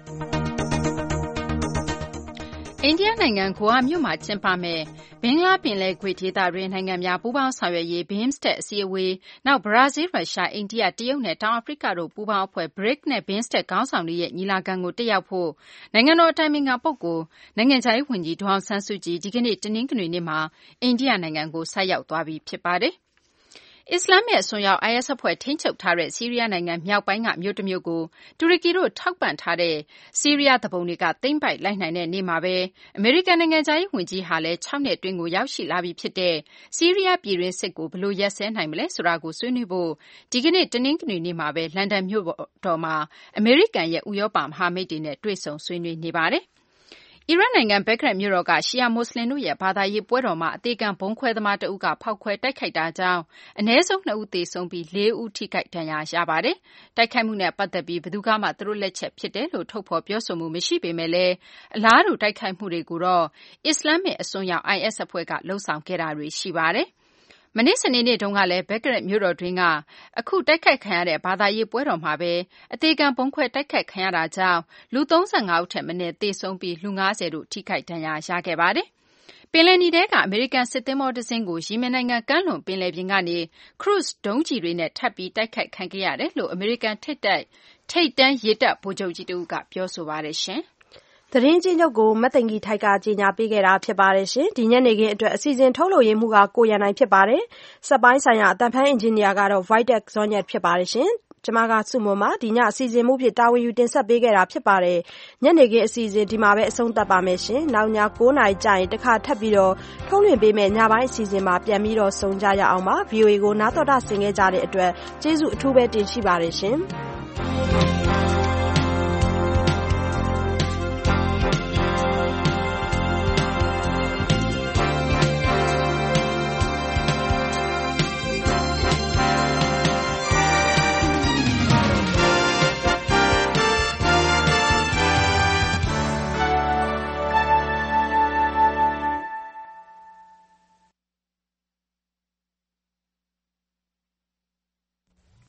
အိန္ဒိယနိုင်ငံဂိုအာမြို့မှာကျင်းပမယ့်ဘင်္ဂလားပင်လယ်ကွေ့ဒေသတွင်းနိုင်ငံများပူးပေါင်းဆောင်ရွက်ရေး BIMSTEC အစည်းအဝေးနောက်ဘရာဇီးရုရှားအိန္ဒိယတရုတ်နဲ့တောင်အာဖရိကတို့ပူးပေါင်းအဖွဲ့ BRICS နဲ့ BIMSTEC ခေါင်းဆောင်တွေရဲ့ညီလာခံကိုတက်ရောက်ဖို့နိုင်ငံတော်အတိုင်ပင်ခံပုဂ္ဂိုလ်နိုင်ငံခြားရေးဝန်ကြီးဒေါ်အောင်ဆန်းစုကြည်ဒီကနေ့တနင်္ဂနွေနေ့မှာအိန္ဒိယနိုင်ငံကိုဆိုက်ရောက်သွားပြီဖြစ်ပါတယ်အစ္စလာမစ်အစွန်းရောက် IS အဖွဲ့ထိန်းချုပ်ထားတဲ့ဆီးရီးယားနိုင်ငံမြောက်ပိုင်းကမြို့တစ်မြို့ကိုတူရကီတို့ထောက်ပံ့ထားတဲ့ဆီးရီးယားသူပုန်တွေကသိမ်းပိုက်လိုက်နိုင်တဲ့နေ့မှာပဲအမေရိကန်နိုင်ငံခြားရေးဝန်ကြီးဟာလည်း6နှစ်အတွင်းကိုရောက်ရှိလာပြီဖြစ်တဲ့ဆီးရီးယားပြည်တွင်းစစ်ကိုဘယ်လိုရပ်စဲနိုင်မလဲဆိုတာကိုဆွေးနွေးဖို့ဒီကနေ့တနင်္ဂနွေနေ့မှာပဲလန်ဒန်မြို့တော်မှာအမေရိကန်ရဲ့ဥရောပမဟာမိတ်တွေနဲ့တွေ့ဆုံဆွေးနွေးနေပါတယ်အီရတ်နိုင်ငံဘက်ဂရက်မြို့တော်ကရှီယာမွတ်စလင်တို့ရဲ့ဘာသာရေးပွဲတော်မှာအသေးခံဗုံးခွဲသမားတဦးကဖောက်ခွဲတိုက်ခိုက်တာကြောင့်အနည်းဆုံး2ဦးသေဆုံးပြီး4ဦးထိခိုက်ဒဏ်ရာရပါတယ်။တိုက်ခိုက်မှုနဲ့ပတ်သက်ပြီးဘယ်သူကမှသူတို့လက်ချက်ဖြစ်တယ်လို့ထုတ်ဖော်ပြောဆိုမှုမရှိပေမဲ့လည်းအလားတူတိုက်ခိုက်မှုတွေကိုတော့အစ္စလာမစ်အစွန်းရောက် IS အဖွဲ့ကလှုံ့ဆော်ခဲ့တာတွေရှိပါတယ်။မနေ့စနေနေ့တုန်းကလည်းဘက်ဂရက်မြို့တော်တွင်းကအခုတိုက်ခိုက်ခံရတဲ့ဘာသာရေးပွဲတော်မှာပဲအသေးခံဗုံးခွဲတိုက်ခိုက်ခံရတာကြောင့်လူ35ဦးထက်မနည်းသေဆုံးပြီးလူ90တို့ထိခိုက်ဒဏ်ရာရခဲ့ပါတယ်။ပင်လယ်နီထဲကအမေရိကန်စစ်သင်္ဘောတစ်စင်းကိုယီမင်နိုင်ငံကမ်းလွန်ပင်လယ်ပြင်ကနေခရုဇ်ဒုံးကျည်တွေနဲ့ထပ်ပြီးတိုက်ခိုက်ခံခဲ့ရတယ်လို့အမေရိကန်ထိပ်တန်းရေတပ်ဗိုလ်ချုပ်ကြီးတဦးကပြောဆိုပါတယ်ရှင်။သတင်းချင်းချုပ်ကိုမတ်သိန်ကြီးထိုက်ကကြီးညာပေးခဲ့တာဖြစ်ပါတယ်ရှင်ဒီညနေခင်းအတွက်အစီအစဉ်ထုတ်လုပ်ရေးမှုကကိုရန်နိုင်ဖြစ်ပါတယ်စက်ပိုင်းဆိုင်ရာအတန်ဖန်အင်ဂျင်နီယာကတော့ Vitek Zonyet ဖြစ်ပါတယ်ရှင်ကျမကစုမွန်ပါဒီညအစီအစဉ်မှုဖြစ်တာဝန်ယူတင်ဆက်ပေးခဲ့တာဖြစ်ပါတယ်ညနေခင်းအစီအစဉ်ဒီမှာပဲအဆုံးသတ်ပါမယ်ရှင်နောက်ည9:00 နာရီကြာရင်တစ်ခါထပ်ပြီးတော့ထုတ်လွှင့်ပေးမယ့်ညပိုင်းအစီအစဉ်မှာပြန်ပြီးတော့ဆုံကြရအောင်ပါ VOA ကိုနားတော်တာဆင်ခဲ့ကြတဲ့အတွက်ကျေးဇူးအထူးပဲတင်ရှိပါတယ်ရှင်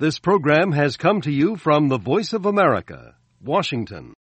This program has come to you from the Voice of America, Washington.